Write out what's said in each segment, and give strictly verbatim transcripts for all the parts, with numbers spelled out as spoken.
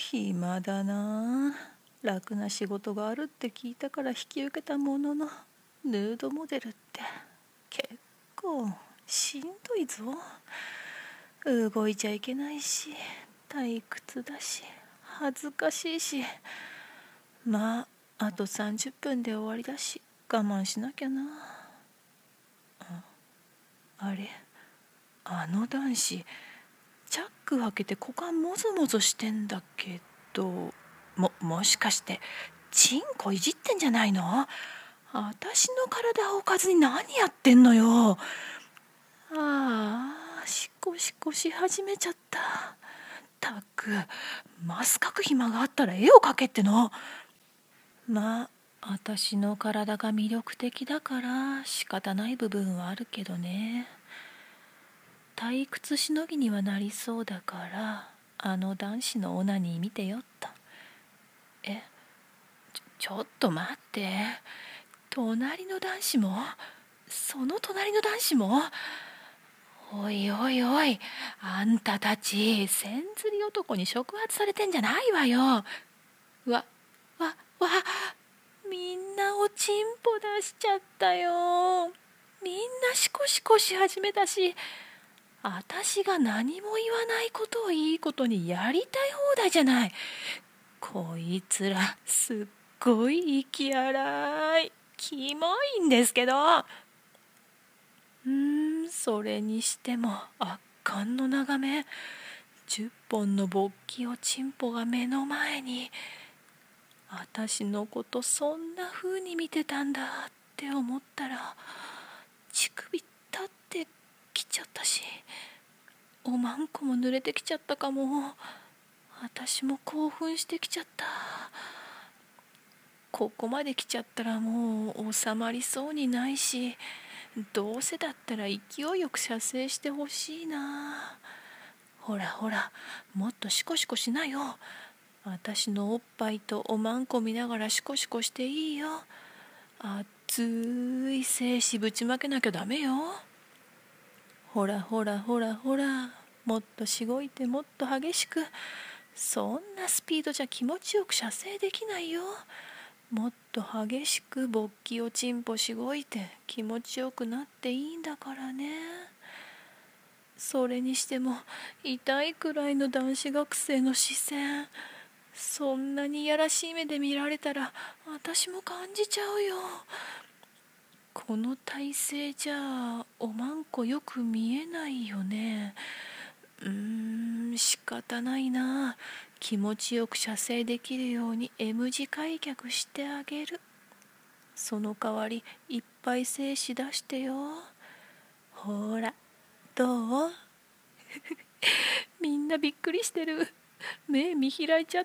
暇だな。楽な仕事があるって聞いたから引き受けたものの、ヌードモデルって結構しんどいぞ。動いちゃいけないし、退屈だし、恥ずかしいし、まああとさんじゅっぷんで終わりだし我慢しなきゃな。あ、あれ、あの男子チャック開けて股間もぞもぞしてんだけど、ももしかしてチンコいじってんじゃないの？私の体をおかずに何やってんのよ。ああ、シコシコし始めちゃった。たく、マス描く暇があったら絵を描けっての。まあ私の体が魅力的だから仕方ない部分はあるけどね。退屈しのぎにはなりそうだから、あの男子のオナニー見てよっと。え、ちょ、ちょっと待って。隣の男子も？その隣の男子も？おいおいおい、あんたたち千釣り男に触発されてんじゃないわよ。わ、わ、わ、みんなおちんぽ出しちゃったよ。みんなシコシコし始めたし、あたしが何も言わないことをいいことにやりたい放題じゃない。こいつらすっごい息荒い。キモいんですけど。うーん、それにしても圧巻の眺め。じゅっぽんの勃起をチンポが目の前に。あたしのことそんな風に見てたんだって思ったら、乳首立ってきちゃったし、おまんこも濡れてきちゃったかも。私も興奮してきちゃった。ここまで来ちゃったらもう収まりそうにないし、どうせだったら勢いよく射精してほしいな。ほらほら、もっとシコシコしなよ。私のおっぱいとおまんこ見ながらシコシコしていいよ。熱い精子ぶちまけなきゃダメよ。ほらほらほらほら、もっとしごいて、もっと激しく。そんなスピードじゃ気持ちよく射精できないよ。もっと激しく勃起をチンポしごいて気持ちよくなっていいんだからね。それにしても痛いくらいの男子学生の視線、そんなにいやらしい目で見られたら私も感じちゃうよ。この体勢じゃおまんこよく見えないよね。うーん、仕方ないな。気持ちよく射精できるように M 字開脚してあげる。その代わりいっぱい精子出してよ。ほら、どう？みんなびっくりしてる。目見開いちゃって。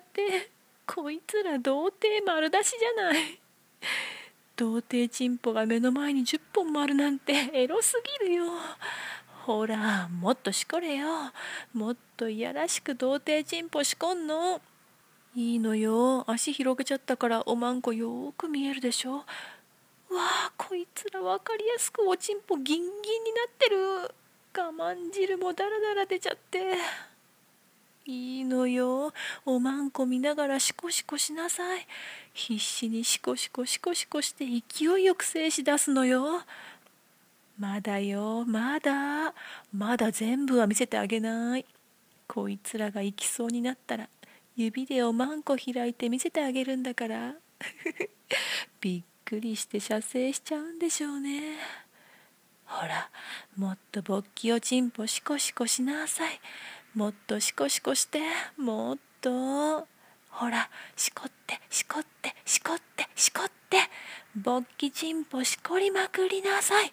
こいつら童貞丸出しじゃない。童貞チンポが目の前にじゅっぽんもあるなんてエロすぎるよ。ほら、もっとしこれよ。もっといやらしく童貞チンポしこんの。いいのよ。足広げちゃったからおまんこよーく見えるでしょ。わあ、こいつら分かりやすくおちんぽギンギンになってる。我慢汁もダラダラ出ちゃって。いいのよ。おまんこ見ながらシコシコしなさい。必死にシコシコシコシコして勢いよく精子出すのよ。まだよ、まだ。まだ全部は見せてあげない。こいつらが行きそうになったら指でおまんこ開いて見せてあげるんだから。びっくりして射精しちゃうんでしょうね。ほら、もっと勃起をチンポシコシコしなさい。もっとシコシコして、もっと。ほら、しこってしこってしこってしこって、勃起チンポしこりまくりなさい。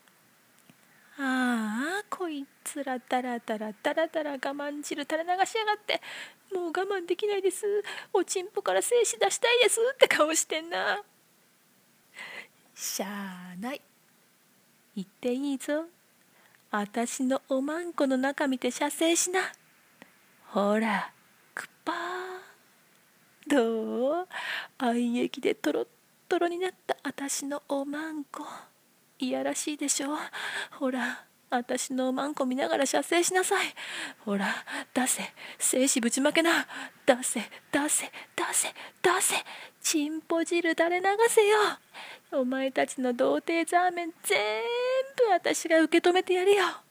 ああ、こいつらタラタラタラタラ我慢汁垂れ流しやがって。もう我慢できないです。おちんぽから精子出したいですって顔してんな。しゃあない。言っていいぞ。あたしのおまんこの中見て射精しな。ほら、くぱー。どう？愛液でトロットロになったあたしのおまんこ。いやらしいでしょ。ほら、 私のおまんこ見ながら射精しなさい。ほら出せ、精子ぶちまけな。出せ出せ出せ出せ、チンポ汁垂れ流せよ。お前たちの童貞ザーメン全部私が受け止めてやるよ。いや、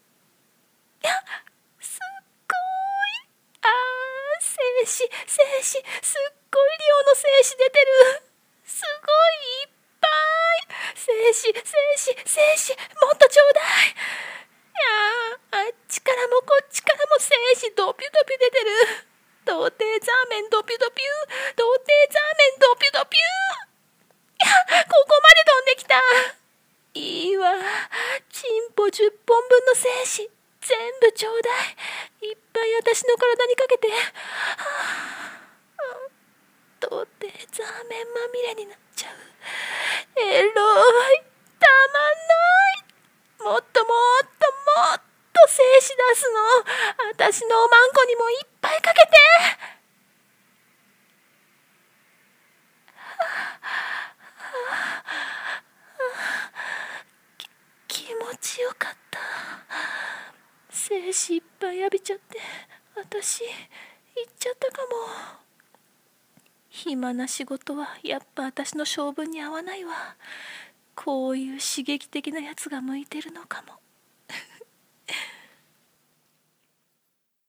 すっごい。あー、精子精子、すっごい量の精子出てる。すごいいっぱい。精子精子精子、もっとちょうだい。いやー、あっちからもこっちからも精子ドピュドピュ出てる。童貞ザーメンドピュドピュ、童貞ザーメンドピュドピュ。いや、ここまで飛んできた。いいわ、チンポじゅっぽんぶんの精子全部ちょうだい。いっぱい私の体にかけて。はあ、童貞ザーメンまみれになっちゃう。エロい、たまんない。もっともっともっと精子出すの。私のおまんこにもいっぱいかけて。き気持ちよかった。精子いっぱい浴びちゃって私行っちゃったかも。暇な仕事はやっぱ私の性分に合わないわ。こういう刺激的なやつが向いてるのかも。